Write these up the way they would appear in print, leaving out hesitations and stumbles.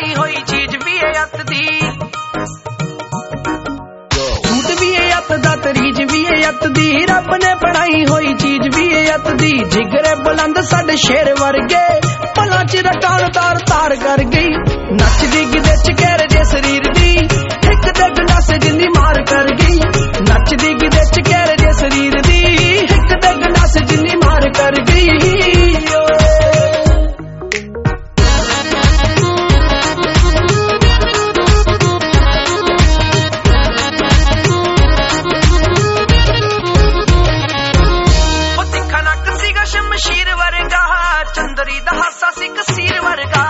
ਬਣਾਈ ਹੋਈ ਚੀਜ਼ ਵੀ ਏ ਅੱਤ ਦੀ, ਝੂਠ ਵੀ ਏ ਅੱਤ ਦਾ ਤਰੀਜ ਵੀ ਏ ਅੱਤ ਦੀ, ਰੱਬ ਨੇ ਬਣਾਈ ਹੋਈ ਚੀਜ਼ ਵੀ ਏ ਅੱਤ ਦੀ। ਜਿਗਰੇ ਬੁਲੰਦ ਸਾਡੇ ਸ਼ੇਰ ਵਰਗੇ ਪਲਾਂ ਚ ਰਟਾਣ ਤਾਰ ਤਾਰ ਕਰ ਗਈ, ਨੱਚਦੀ ਗਿੱਧੇ ਚ ਕਹਿਰ ਜੇ ਸਰੀਰ ਦੀ, ਇੱਕ ਤੇ ਗੰਡਾਸੇ ਜਿੰਨੀ ਮਾਰ ਕਰ ਗਈ। ਨੱਚਦੀ ਗਿੱਧੇ ਚ ਕਹਿਰ ਜੇ ਸਰੀਰ ਦੀ, ਇੱਕ ਤੇ ਗੰਡਾਸੇ ਜਿੰਨੀ ਮਾਰ ਕਰ ਗਈ। ਸ਼ਮਸ਼ੀਰ ਵਰਗਾ ਚੰਦਰੀ ਦਾ ਹਾਸਾ ਸੀ ਕਸੀਰ ਵਰਗਾ,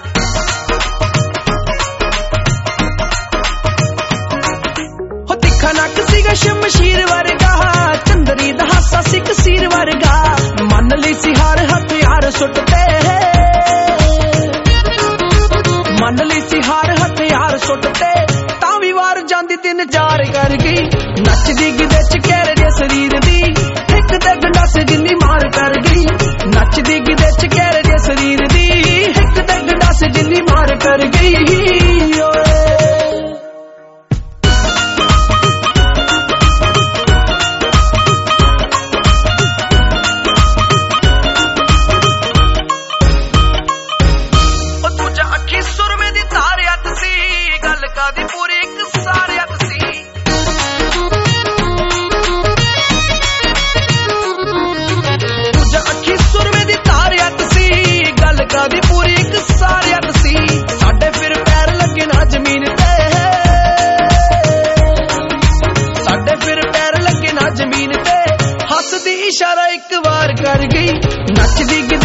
ਹੋ ਤਿੱਖਾ ਨੱਕ ਸੀਗਾ ਸ਼ਮਸ਼ੀਰ ਵਰਗਾ, ਚੰਦਰੀ ਦਾ ਹਾਸਾ ਸੀ ਕਸੀਰ ਵਰਗਾ। ਮੰਨ ਲਈ ਸੀ ਹਾਰ ਹਥਿਆਰ ਸੁੱਟਦੇ, ਮੰਨ ਲਈ ਸੀ ਹਾਰ ਹਥਿਆਰ ਸੁੱਟਦੇ, ਤਾਂ ਵੀ ਵਾਰ ਜਾਂਦੀ ਤਿੰਨ ਚਾਰ ਕਰ ਗਈ। ਨੱਚਦੀ ਗਿੱਧੇ ਚ ਕਹਿਰ ਜੇ ਸਰੀਰ ਦੀ, ਇੱਕ ਤੇ ਗੰਡਾਸੇ ਜਿੰਨੀ ਮਾਰ ਕਰ ਗਈ। ਨੱਚਦੀ ਗਿੱਧੇ ਚ ਕਹਿਰ ਜੇ ਸਰੀਰ ਦੀ, ਇੱਕ ਤੇ ਗੰਡਾਸੇ ਜਿੰਨੀ ਮਾਰ ਕਰ ਗਈ। ਉਹ ਦੂਜਾ ਅੱਖੀ ਸੁਰਮੇ ਦੀ ਤਾਰਿਆਤ ਸੀ, ਗੱਲ ਕਾਦੀ ਪੂਰੀ ਇੱਕ ਸਾਰਿਆਤ ਸੀ। ਦੀ ਪੂਰੀ ਇੱਕ ਸਾਰਿਆਤ ਸੀ, ਸਾਡੇ ਫਿਰ ਪੈਰ ਲੱਗੇ ਨਾ ਜ਼ਮੀਨ ਤੇ, ਸਾਡੇ ਫਿਰ ਪੈਰ ਲੱਗੇ ਨਾ ਜ਼ਮੀਨ ਤੇ, ਹੱਸਦੀ ਇਸ਼ਾਰਾ ਇੱਕ ਵਾਰ ਕਰ ਗਈ। ਨੱਚਦੀ